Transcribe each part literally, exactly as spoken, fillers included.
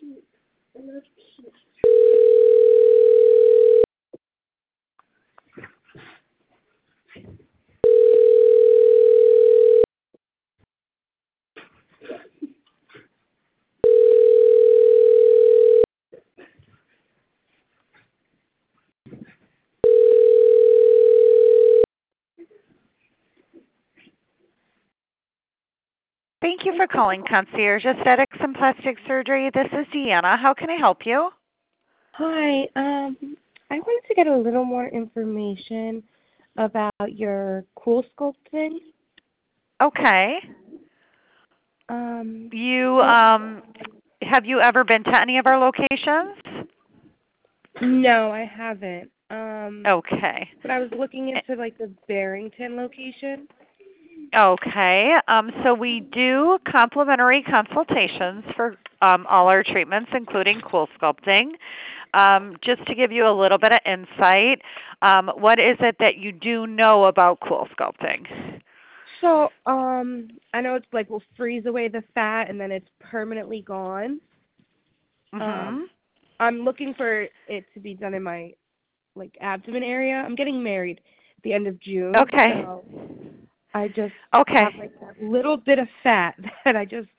Thank you for calling Concierge Aesthetics and Plastic Surgery. This is Deanna. How can I help you? Hi. Um, I wanted to get a little more information about your cool sculpting. Okay. Um, You so, um have you ever been to any of our locations? no, I haven't. Um, Okay. but I was looking into like the Barrington location. Okay. Um, so we do complimentary consultations for um, all our treatments, including cool sculpting. Um, just to give you a little bit of insight, um, what is it that you do know about cool sculpting? So, um, I know it's like will freeze away the fat and then it's permanently gone. Mm-hmm. Um, I'm looking for it to be done in my like abdomen area. I'm getting married at the end of June, Okay. so I just have Okay. like that little bit of fat that I just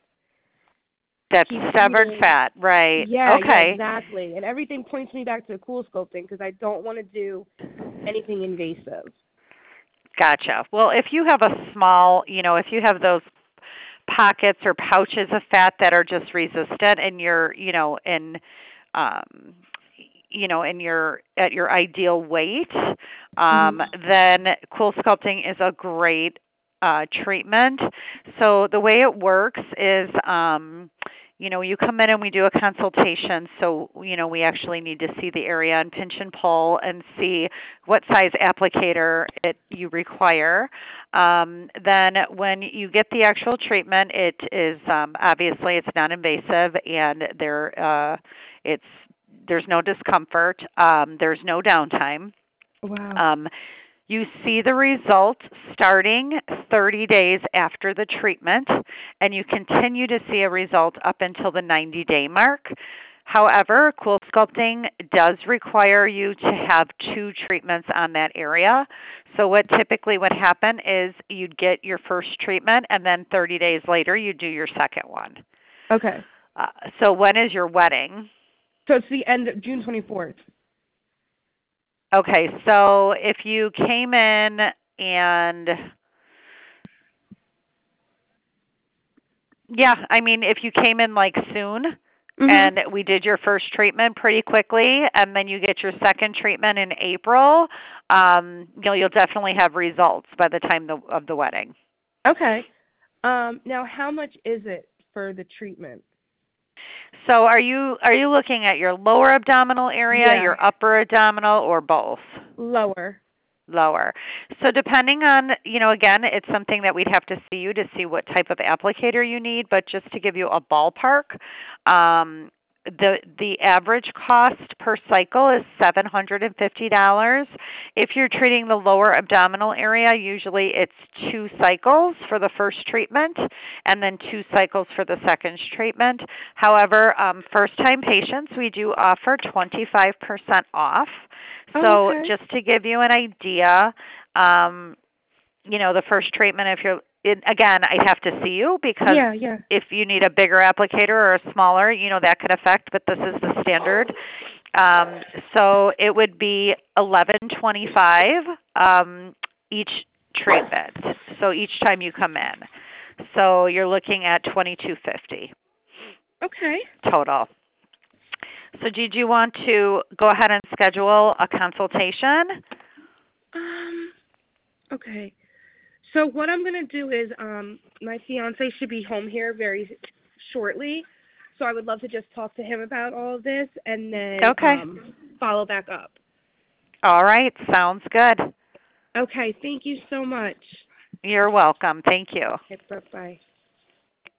That's keep severed eating. fat, right? Yeah, yeah, Okay. exactly. And everything points me back to cool sculpting because I don't want to do anything invasive. Gotcha. Well, if you have a small, you know, if you have those pockets or pouches of fat that are just resistant and you're, you know, in um you know, in your at your ideal weight, Mhm. um, then cool sculpting is a great uh, treatment. So the way it works is, um, you know, you come in and we do a consultation. So you know, we actually need to see the area and pinch and pull and see what size applicator it you require. Um, then when you get the actual treatment, it is um, obviously it's non-invasive and there uh, it's there's no discomfort. Um, there's no downtime. Wow. Um, you see the result starting thirty days after the treatment, and you continue to see a result up until the ninety-day mark. However, cool sculpting does require you to have two treatments on that area. So what typically would happen is you'd get your first treatment, and then thirty days later you do your second one. Okay. Uh, so when is your wedding? So it's the end of June twenty-fourth. Okay, so if you came in and yeah, I mean if you came in like soon Mhm. and we did your first treatment pretty quickly and then you get your second treatment in April, um, you know, you'll definitely have results by the time the, of the wedding. Okay. Um, now how much is it for the treatment? So are you are you looking at your lower abdominal area, Yeah. your upper abdominal, or both? Lower. Lower. So depending on, you know, again, it's something that we'd have to see you to see what type of applicator you need, but just to give you a ballpark, um, the the average cost per cycle is seven hundred fifty dollars. If you're treating the lower abdominal area, usually it's two cycles for the first treatment and then two cycles for the second treatment. However, um, first-time patients, we do offer twenty-five percent off. Oh, So okay. just to give you an idea, um, you know, the first treatment, if you're, it, again, I'd have to see you because Yeah, yeah. if you need a bigger applicator or a smaller, you know, that could affect, but this is the standard. Um, so it would be eleven twenty-five um, each treatment. So each time you come in. So you're looking at twenty-two fifty Okay. total. So did you want to go ahead and schedule a consultation? Um, okay. So what I'm gonna do is, um, my fiance should be home here very shortly, so I would love to just talk to him about all of this and then Okay. um, follow back up. All right. Sounds good. Okay. Thank you so much. You're welcome. Thank you. Okay, bye bye.